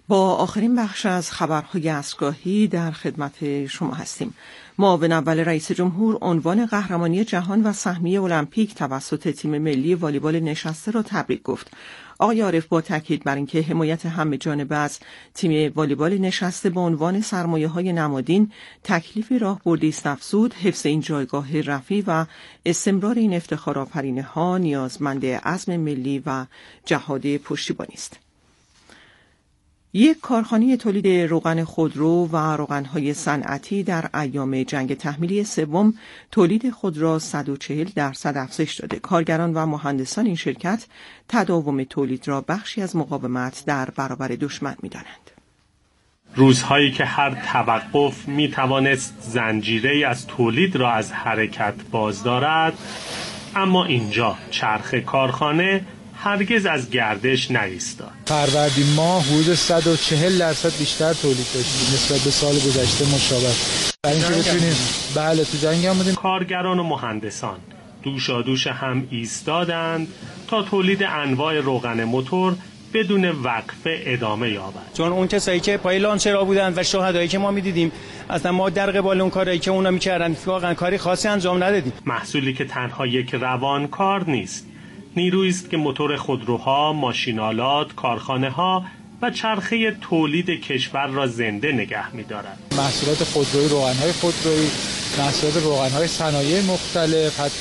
با آخرین بخش از خبرهای عصرگاهی در خدمت شما هستیم. معاون اول رئیس جمهور عنوان قهرمانی جهان و سهمیه المپیک توسط تیم ملی والیبال نشسته را تبریک گفت. آقای عارف با تاکید بر اینکه حمایت همه جانبه از تیم والیبال نشسته به عنوان سرمایه‌های نمادین تکلیف راهبردی است افزود، حفظ این جایگاه رفیع و استمرار این افتخارآفرینی‌ها نیازمند عزم ملی و جهاد پشتیبانی است. یک کارخانه تولید روغن خودرو و روغن‌های صنعتی در ایام جنگ تحمیلی سوم تولید خود را 140% افزایش داده. کارگران و مهندسان این شرکت تداوم تولید را بخشی از مقاومت در برابر دشمن می‌دانند. روزهایی که هر توقف می‌توانست زنجیره‌ای از تولید را از حرکت باز دارد، اما اینجا چرخ کارخانه هرگز از گردش نایستاد. فروردین ماه حدود 140% بیشتر تولید داشتیم نسبت به سال گذشته مشابه. برای اینکه بتونیم تو جنگ هم بودیم. کارگران و مهندسان دوشادوش هم ایستادند تا تولید انواع روغن موتور بدون وقفه ادامه یابد. چون اون کسایی که پای لانچرها بودند و شهدایی که ما می‌دیدیم، اصلا ما در قبال اون کاری که اونا می‌کردن واقعا کاری خاصی انجام ندادیم. محصولی که تنها یک روانکار نیست، نیرویی است که موتور خودروها، ماشین‌آلات، کارخانه‌ها و چرخه تولید کشور را زنده نگه می‌دارد. محصولات خودرویی، روغن‌های خودرویی، محصولات روغن‌های صنایع مختلف، حتی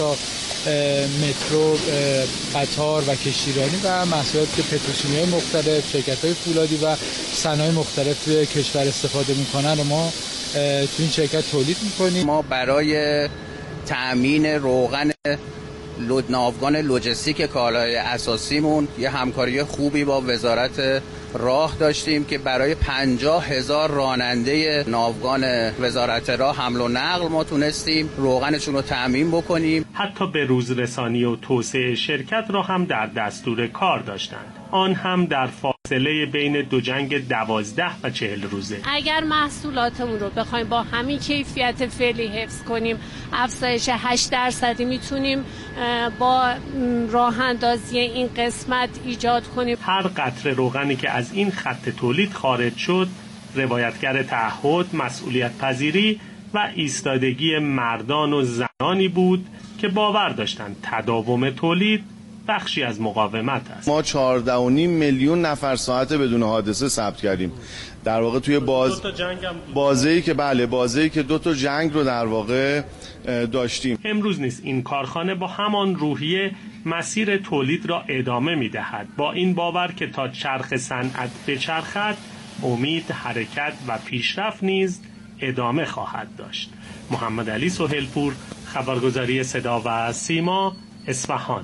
مترو، قطار و کشتیرانی و محصولات پتروشیمیایی مختلف، شرکت‌های فولادی و صنایع مختلف توی کشور استفاده می‌کنن و ما تو این شرکت تولید می‌کنیم. ما برای تأمین روغن ناوگان لوجستیک کالای اساسیمون یه همکاری خوبی با وزارت راه داشتیم که برای 50,000 راننده ناوگان وزارت راه حمل و نقل ما تونستیم روغنشون رو تأمین بکنیم. حتی به روزرسانی و توسعه شرکت را هم در دستور کار داشتند، آن هم در فاصله بین دو جنگ 12 و 40 روزه. اگر محصولاتمون رو بخوایم با همین کیفیت فعلی حفظ کنیم، افزایش 8% میتونیم با راه اندازی این قسمت ایجاد کنیم. هر قطره روغنی که از این خط تولید خارج شد، روایتگر تعهد، مسئولیت پذیری و ایستادگی مردان و زنانی بود که باور داشتند تداوم تولید بخشی از مقاومت است. ما 14.5 میلیون نفر ساعت بدون حادثه ثبت کردیم. در واقع توی بازه‌ای که 2 تا جنگ رو در واقع داشتیم. امروز نیست این کارخانه با همان روحیه مسیر تولید را ادامه می‌دهد، با این باور که تا چرخ صنعت بچرخد، امید، حرکت و پیشرفت نیز ادامه خواهد داشت. محمد علی سهیلپور، خبرگزاری صدا و سیما، اصفهان.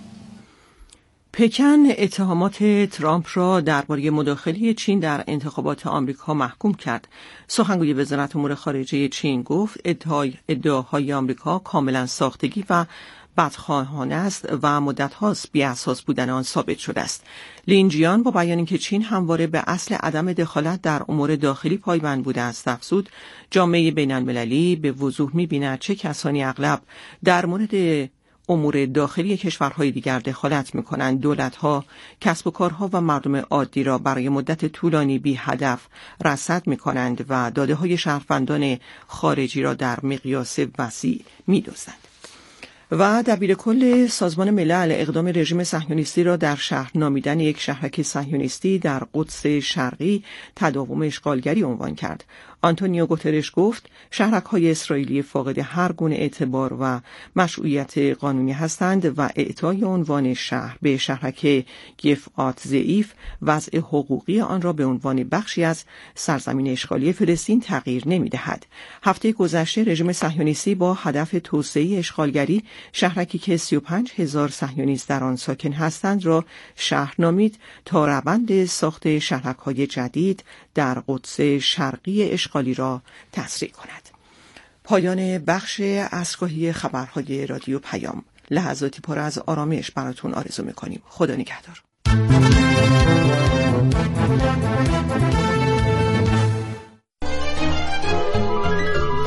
پکن اتهامات ترامپ را درباره مداخله چین در انتخابات آمریکا محکوم کرد. سخنگوی وزارت امور خارجه چین گفت ادعاهای آمریکا کاملا ساختگی و بدخواهانه است و مدت‌هاست بی‌اساس بودن آن ثابت شده است. لین جیان با بیان اینکه چین همواره به اصل عدم دخالت در امور داخلی پایبند بوده است افزود جامعه بین‌المللی به وضوح می‌بیند چه کسانی اغلب در مورد امور داخلی کشورهای دیگر دخالت می‌کنند. دولت‌ها، کسب و کارها و مردم عادی را برای مدت طولانی بی هدف رصد می‌کنند و داده‌های شهروندان خارجی را در مقیاس وسیع می‌دزدند. و دبیرکل سازمان ملل اقدام رژیم صهیونیستی را در شهر نامیدن یک شهرک صهیونیستی در قدس شرقی تداوم اشغالگری عنوان کرد. آنتونیو گوترش گفت شهرک‌های اسرائیلی فاقد هر گونه اعتبار و مشروعیت قانونی هستند و اعطای عنوان شهر به شهرک گفعات ضعیف وضع حقوقی آن را به عنوان بخشی از سرزمین اشغالی فلسطین تغییر نمی‌دهد. هفته گذشته رژیم صهیونیستی با هدف توسعه اشغالگری شهرکی که 35,000 صهیونیست در آن ساکن هستند را شهر نامید تا روند ساخت شهرک‌های جدید در قدس شرقی اشغالی را تسریع کند. پایان بخش عصرگاهی خبرهای رادیو پیام. لحظاتی پر از آرامش براتون آرزو می‌کنیم. خدا نگهدار.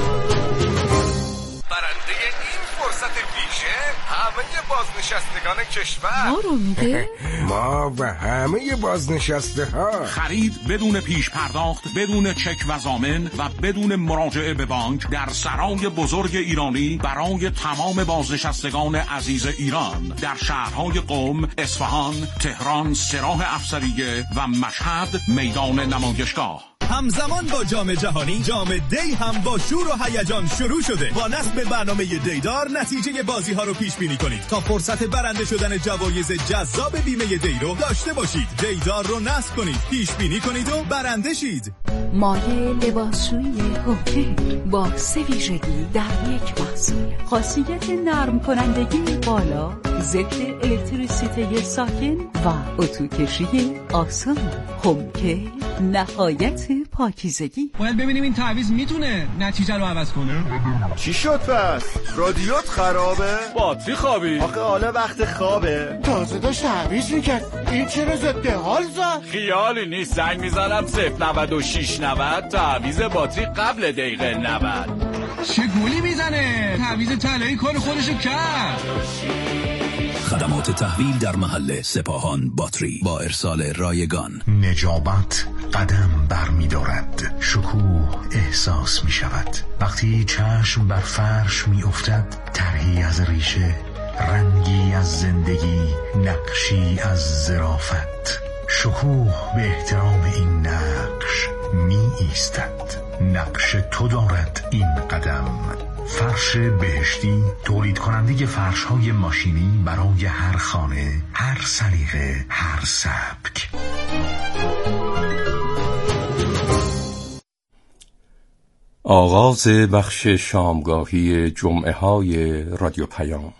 برنده این فرصت ویژه همه بازنشستگان کشور ما رو میده؟ ما و همه بازنشسته ها. خرید بدون پیش پرداخت، بدون چک و ضامن و بدون مراجعه به بانک در سرای بزرگ ایرانی برای تمام بازنشستگان عزیز ایران در شهرهای قم، اصفهان، تهران، سراح افسریه و مشهد میدان نمایشگاه. همزمان با جام جهانی، جام دی هم با شور و هیجان شروع شده. با نصب برنامه دیدار نتیجه بازی ها رو پیش بینی کنید تا فرصت برنده شدن جوایز جذاب بیمه دی رو داشته باشید. دیدار رو نصب کنید، پیش بینی کنید و برنده شید. مایه لباسشویی هوکه با 3 ویژگی در یک محصول. خاصیت نرم کنندگی بالا، ضد الکتریسیته ساکن و اتوکشی آسان. هوکه نهایت پاکیزگی. باید ببینیم این تعویض میتونه نتیجه رو عوض کنه. چی شد پس؟ رادیوت خرابه؟ باتری خوابی؟ آخه حالا وقت خوابه. تازه داشت تعویض میکرد. این چرا ضد حال زد؟ خیالی نیست، زنگ میزنم 09690 تعویض باتری قبل دقیقه 90. چه گولی میزنه؟ تعویض طلایی کار خودشو کرد. خدمات تحویل در محل سپاهان باتری با ارسال رایگان. نجابت قدم بر می دارد، شکوه احساس می شود وقتی چشم بر فرش می افتد. طرحی از ریشه، رنگی از زندگی، نقشی از ظرافت. شکوه به احترام این نقش می ایستد. نقش تو دارد این قدم. فرش بهشتی، تولید کننده فرش های ماشینی برای هر خانه، هر سلیقه، هر سبک. آغاز بخش شامگاهی جمعه های رادیو پیام.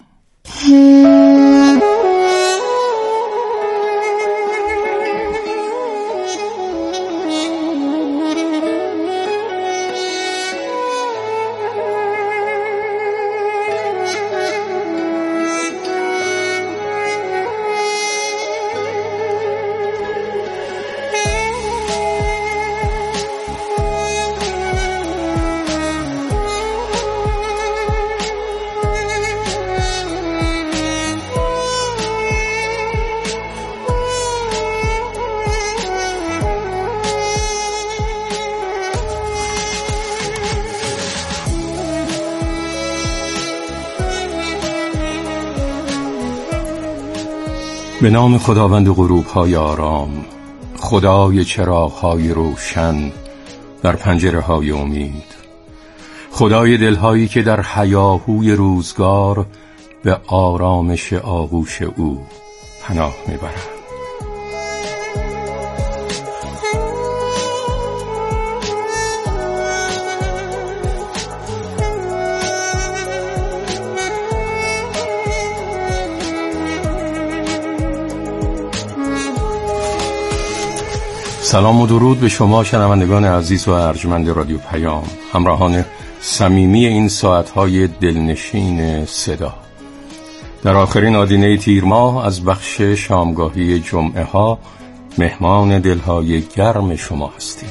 به نام خداوند غروب‌های آرام، خدای چراغ‌های روشن در پنجره‌های امید، خدای دل‌هایی که در هیاهوی روزگار به آرامش آغوش او پناه می‌برند. سلام و درود به شما شنوندگان عزیز و ارجمند رادیو پیام، همراهان صمیمی این ساعتهای دلنشین صدا. در آخرین آدینه تیر ماه از بخش شامگاهی جمعه ها مهمان دلهای گرم شما هستیم.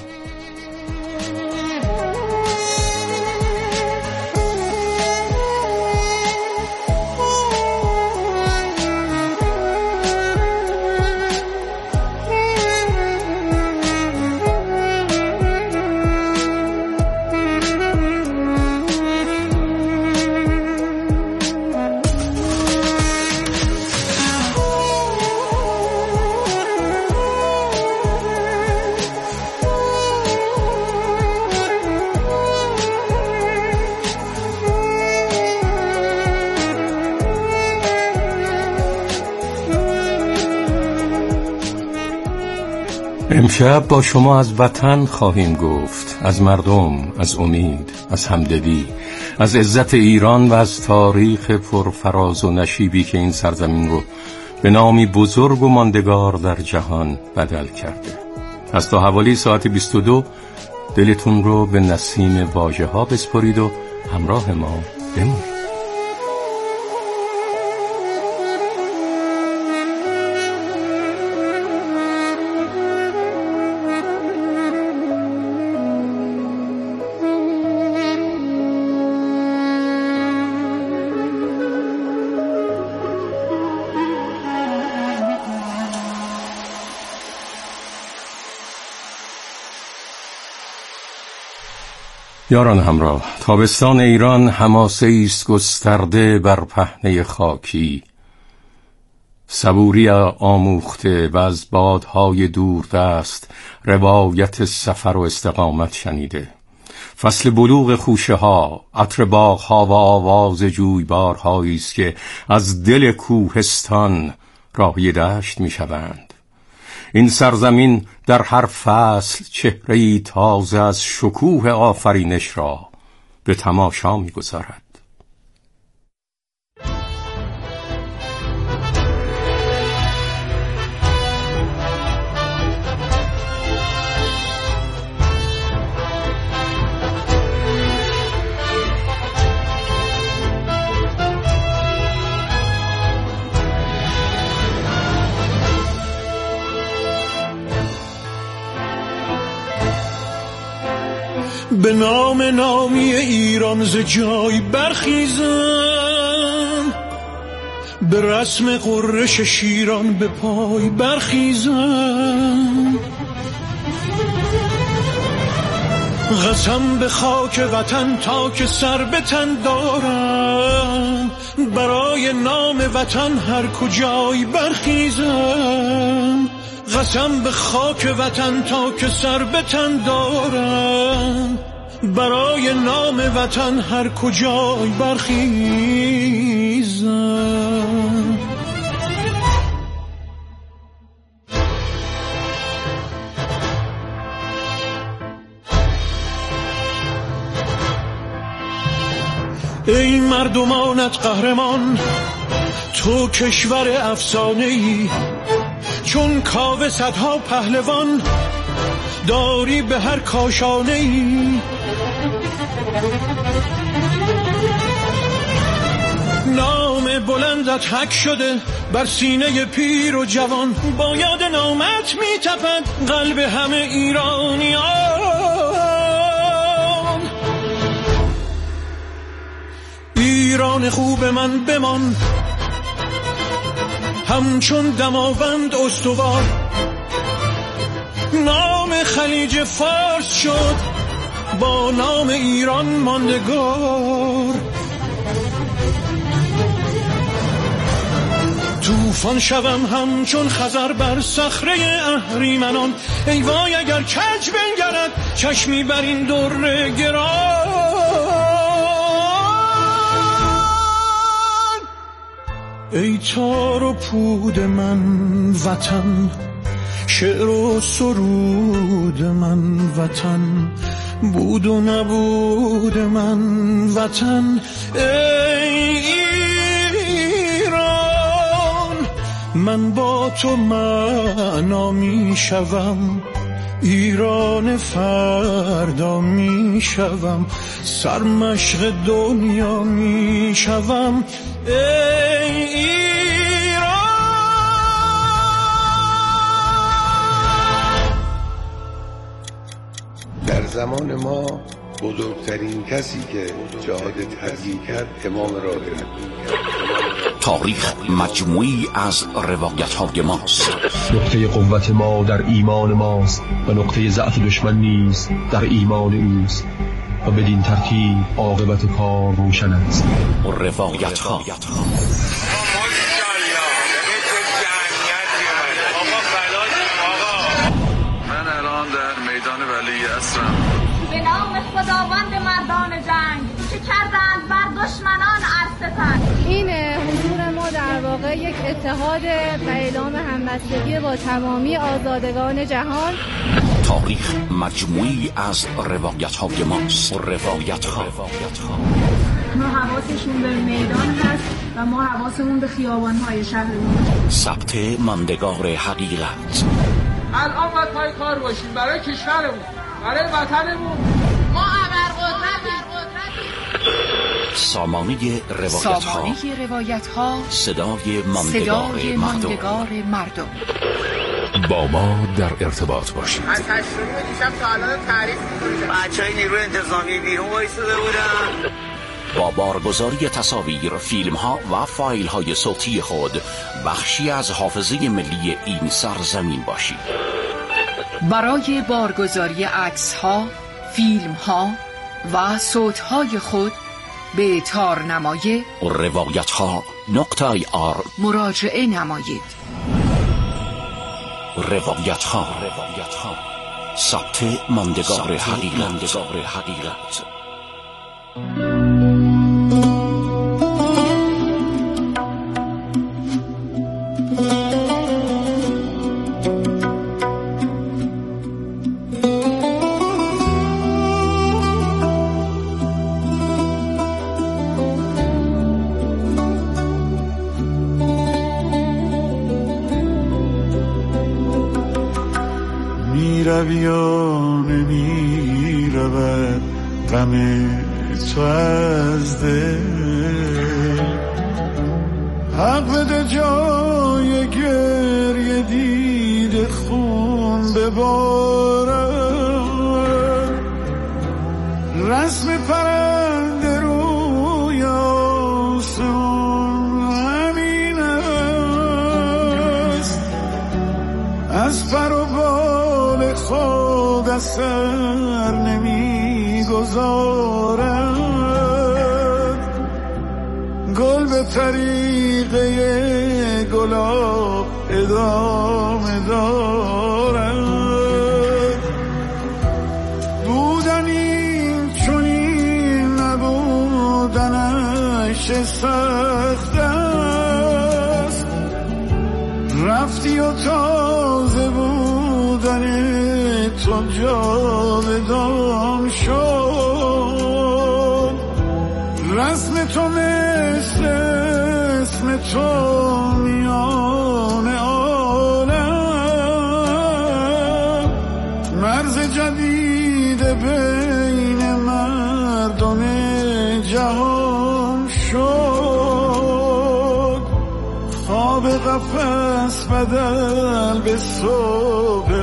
امشب با شما از وطن خواهیم گفت، از مردم، از امید، از همدلی، از عزت ایران و از تاریخ پرفراز و نشیبی که این سرزمین رو به نامی بزرگ و ماندگار در جهان بدل کرده. از تا حوالی ساعت 22 دلتون رو به نسیم واژه ها بسپارید و همراه ما بمونید. یاران همراه، تابستان ایران حماسه است گسترده بر پهنه خاکی، صبوری آموخته و از بادهای دوردست روایت سفر و استقامت شنیده. فصل بلوغ خوشه ها، عطر باغ ها و آواز جویبارهایی است که از دل کوهستان راهی دشت می شوند. این سرزمین در هر فصل چهره‌ای تازه از شکوه آفرینش را به تماشا می گذارد. به نام نامی ایران ز جای برخیزم، به رسم غرش شیران به پای برخیزم. قسم به خاک وطن تا که سر به تن دارم، برای نام وطن هر کجای برخیزم. قسم به خاک وطن تا که سر به تن دارم، برای نام وطن هر کجای برخیزم. ای مردمانت قهرمان، تو کشور افسانه‌ای، چون کاوه صدها پهلوان داری به هر کاشانه‌ای. نام بلندت حک شده بر سینه پیر و جوان، با یاد نامت میتپد قلب همه ایرانیان. ایران خوب من بمان، همچون دماوند استوار. نام خلیج فارس شد با نام ایران ماندگار. طوفان شوم همچون خزر بر صخره اهریمنان، ای وای اگر کج بنگرد چشمی بر این در گران. ای تار و پود من وطن، شعر و سرود من وطن، بود و نبود من وطن. ای ایران، من با تو معنا می شوم، ایران فردا می شوم، سرمشق دنیا می شوم. ای ایران. در زمان ما بزرگترین کسی که جهاد تبلیغ کرد امام راهب. تاریخ مجموعی از روایت‌های ماست. نقطه قوت ما در ایمان ماست و نقطه ضعف دشمن نیز در ایمان اوست و بدین ترتیب عاقبت کار روشن است. روایت‌ها من الان در میدان ولی عصرم. به نام خداوند مردان جنگ که کردند بر دشمنان عرصتن. این حضور ما در واقع یک اتحاد و اعلام همبستگی با تمامی آزادگان جهان. تاریخ مجموعی از روایت‌های ماست. روایت‌ها ما حواسشون به میدان هست و ما حواسمون به خیابان‌های شهرمون. ثبت ماندگار حقیقت. الان باید پای کار باشیم برای کشورمون، برای وطنمون. ما ابرقدرتیم. سامانه روایت‌ها، صدای ماندگار مردم. با ما در ارتباط باشید. از 8 دیشب تا الان تعریف می‌کنیم. بچه‌های نیروی انتظامی بیرون وایساده بودن. با بارگذاری تصاویر، فیلم‌ها و فایل‌های صوتی خود بخشی از حافظه ملی این سرزمین باشید. برای بارگذاری عکس‌ها، فیلم‌ها، و صوت‌های خود به تارنمای روایت‌ها.ir مراجعه نمایید. روایت‌ها ثبت ماندگار حقیقت. میرویان میرود غم تو از دل، حق بده جای گریه دیده خون ببارد، رسم پرنده روی آسمان همین است، از پر و بال خود از سر نمی گذارد، گل به طریقه گلاب ادامه دارد، بودن این چنین نبودنش سخت است، رفتی و تازه بودن تو جاودان شد، رسم تو مثل اسم تو میان عالم، مرز جدید بین مردم جهان شد، خواب قفس بدل به صبح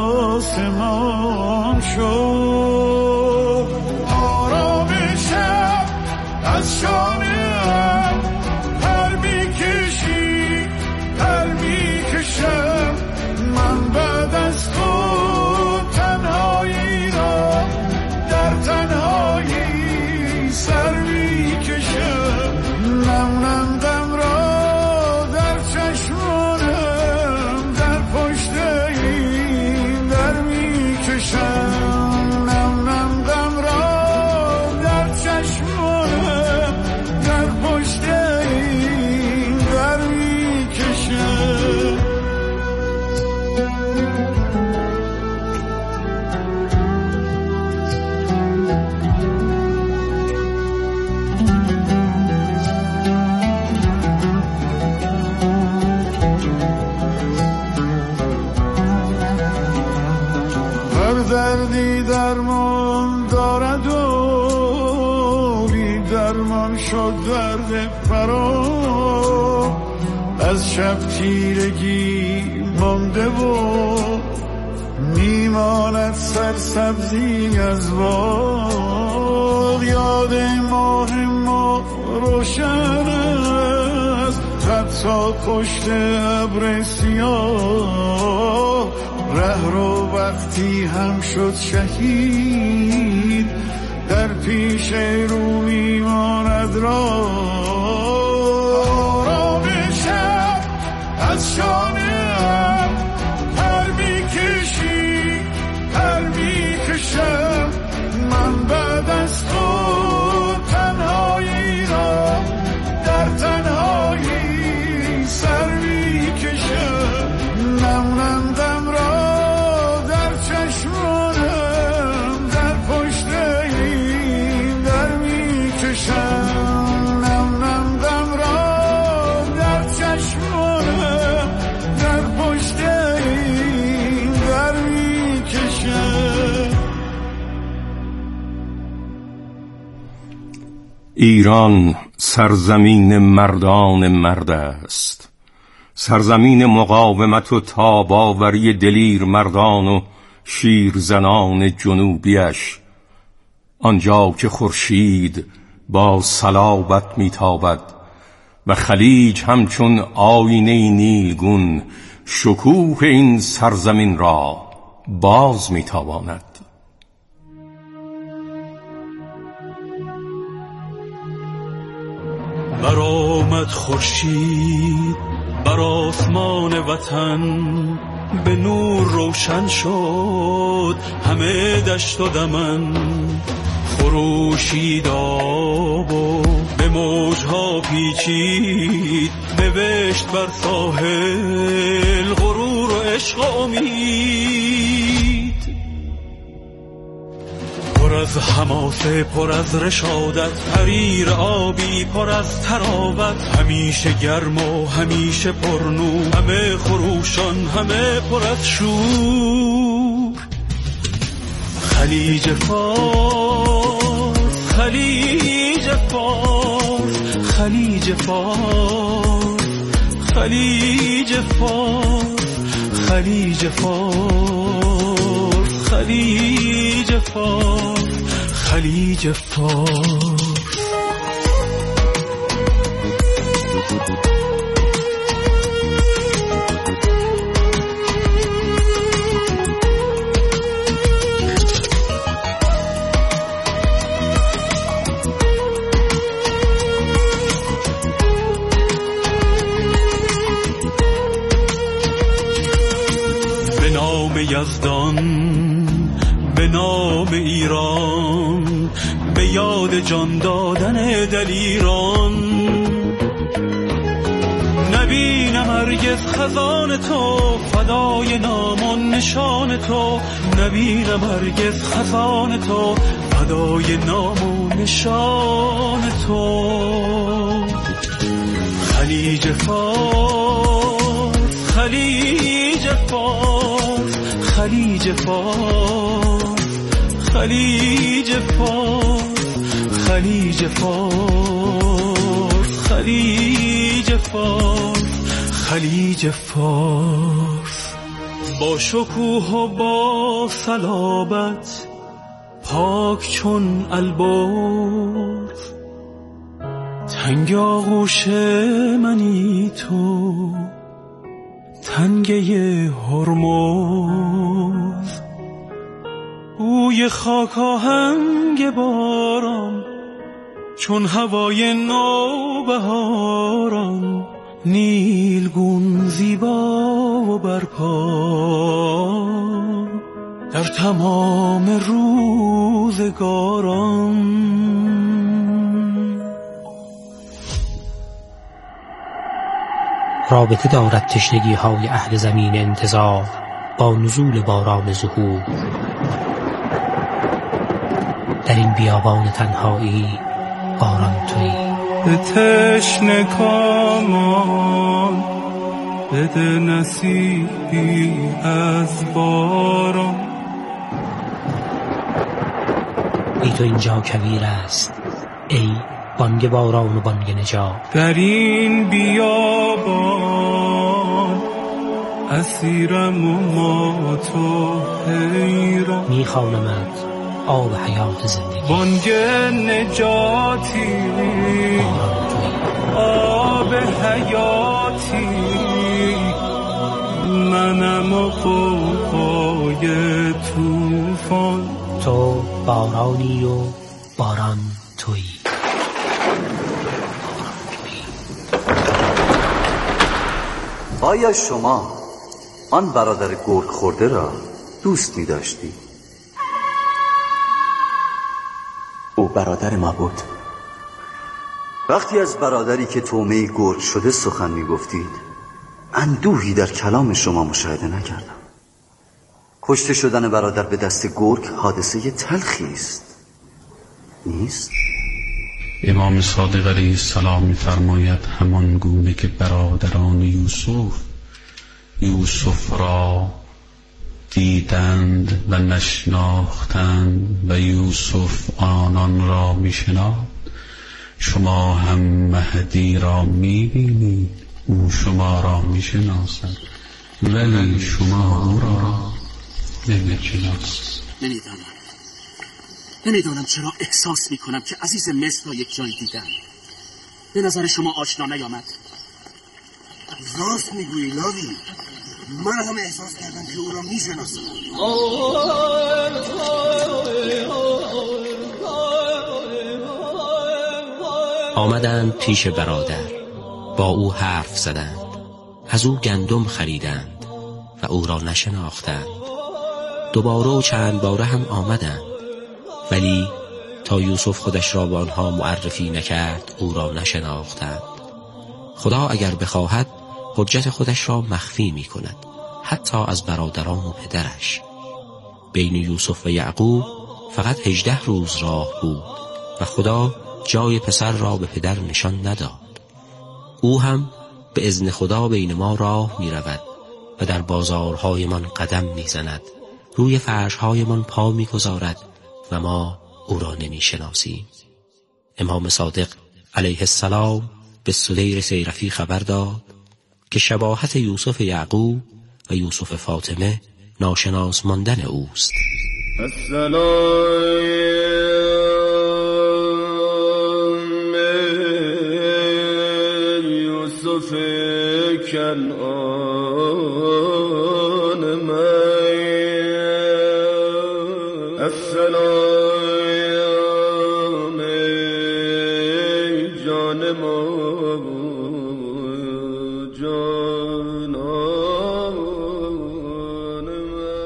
آسمان شد، آرام شب از شانه‌ام پر میکشی پر میکشم، من بعد از تو تنهایی را در تنهایی سر میکشم، نم نم غم را در چشمانم در پشت این در میکشم، نم نم غم را در چشمانم در پشت این در میکشم. هر دردی درمان دارد و بی درمان شد درد فرا، از شب تیرگی مانده و میماند سرسبزی از باغ، یاد ماه ما روشن است حتی پشت ابر سیاه، ره رو وقتی هم شد شهید در پیش رو میماند راه، آرام شب از شانه‌ام پر میکشی پر میکشم، من بعد از تو تنهایی را در تنهایی سر میکشم، نم نم غم را در چشمانم در پشت این در میکشم، نم نم غم را در چشمانم در پشت این در میکشم. ایران سرزمین مردان مرد است، سرزمین مقاومت و تاباوری دلیر مردان و شیرزنان جنوبیش، آنجا که خورشید با صلابت میتابد و خلیج همچون آینه نیلگون شکوه این سرزمین را باز میتاباند. آمد خورشید بر آسمان وطن، به نور روشن شد همه دشت و دمن. خروشید آب و به موجها پیچید، نوشت بر ساحل غرور و عشق و امید. پر از حماسه، پر از رشادت، حریر آبی پر از تراوت، همیشه گرم و همیشه پرنور، همه خروشان همه پر از شور. خلیج فارس، خلیج فارس، خلیج فارس، خلیج فارس، خلیج فارس، خلیج فارس، خلیج فارس. یزدان به نام ایران، به یاد جان دادن دلیران. نبینم هرگز خزان تو، فدای نام و نشان تو. نبینم هرگز خزان تو، فدای نام و نشان تو. خلیج فارس، خلیج فارس، خلیج فارس، خلیج فارس، خلیج فارس، خلیج فارس، خلیج فارس. با شکوه و با صلابت، پاک چون البرز، تنگ آغوش منی تو، تنگه هرمز. بوی خاک آهنگ باران، چون هوای نوبهاران. نیلگون زیبا و برپا در تمام روزگاران. رابطه دارد تشنگی های اهل زمین انتظار با نزول باران ظهور. در این بیابان تنهایی باران تویی. به تشنه کامان بده نصیبی از باران. بی تو اینجا کویر است ای بانگ باران و بانگ نجات. در این بیابان اسیرم و ما تو حیران. میخوانمت آب حیات زندگی، بانگ نجاتی، آب حیاتی. منم و غوغای طوفان، تو بارانی و باران تویی. آیا شما آن برادر گرگ خورده را دوست می داشتی؟ او برادر ما بود. وقتی از برادری که طعمه گرگ شده سخن می گفتید، اندوهی در کلام شما مشاهده نکردم. کشته شدن برادر به دست گرگ حادثه تلخی است، نیست؟ امام صادق علیه السلام می‌فرماید همان گونه که برادران یوسف را دیدند و نشناختند و یوسف آنان را می‌شناخت، شما هم مهدی را می‌بینید، او شما را می‌شناسد ولی شما او را نمی‌شناسید. نمیدانم چرا احساس میکنم که عزیز مصر را یک جای دیدم. به نظر شما آشنا نیامد؟ راست میگویی لاوی، من هم احساس کردم که او را میشناسم. آمدند پیش برادر با او حرف زدند، از او گندم خریدند و او را نشناختند. دوباره و چند باره هم آمدند، ولی تا یوسف خودش را به آنها معرفی نکرد او را نشناختند. خدا اگر بخواهد حجت خودش را مخفی می کند، حتی از برادران و پدرش. بین یوسف و یعقوب فقط 18 روز راه بود و خدا جای پسر را به پدر نشان نداد. او هم به اذن خدا بین ما راه می رود و در بازارهایمان قدم می زند، روی فرشهایمان پا می گذارد و ما او را نمی شناسیم. امام صادق علیه السلام به سدیر سیرفی خبر داد که شباهت یوسف یعقوب و یوسف فاطمه ناشناس ماندن اوست. السلام یوسف کنعان من، السلام جان ما جانان من.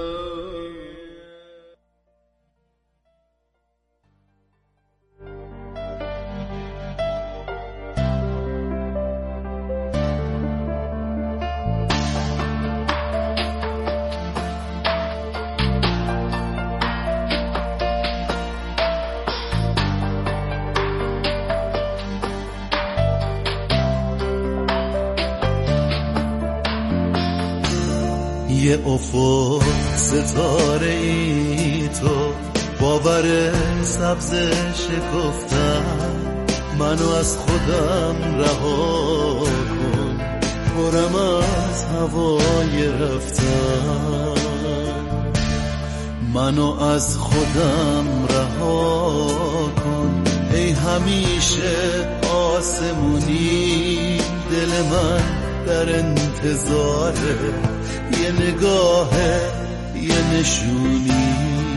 یه افق ستاره ای تو، باور سبز شکفتم، منو از خودم رها کن، پرم از هوای رفتم، منو از خودم رها کن، ای همیشه آسمونی، دل من در انتظاره، یه نگاه یه نشونی.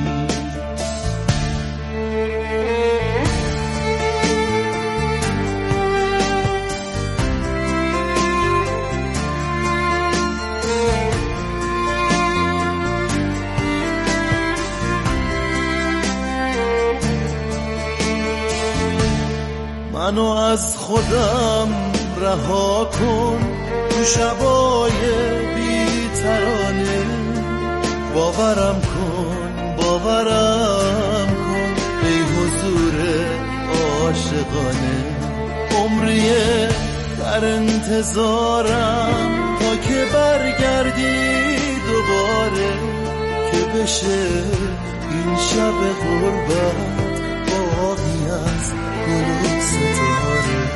منو از خودم رها کن، تو شبای بی‌ترانه، باورم کن ای حضور عاشقانه، عمریه در انتظارم تا که برگردی دوباره، که بشه این شب غربت باقی از گل و ستاره.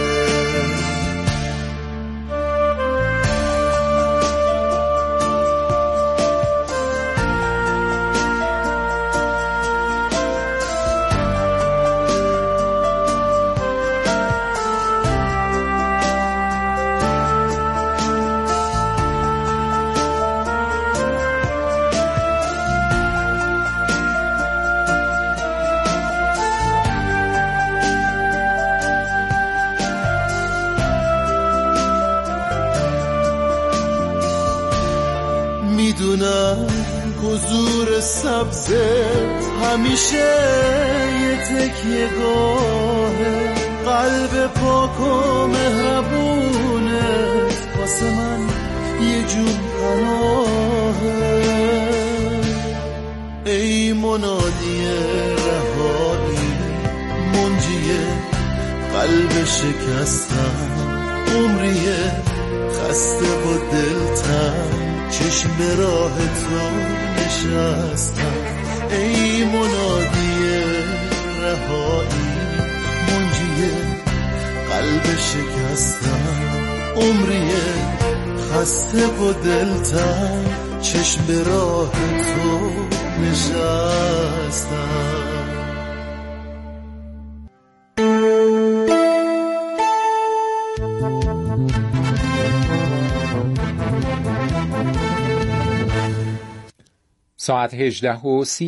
میدونم حضور سبزت همیشه یه تکیه گاهه، قلب پاک و مهربونت واسه من یه جون پناهه، ای منادی رهایی، منجی قلب شکستم، عمریه خسته و دلتنگ، چشم به راه تو نشستم، ای منادی رهایی، منجی قلب شکستم، عمریه خسته و دلتنگ، چشم به راه تو نشستم. ساعت 18:30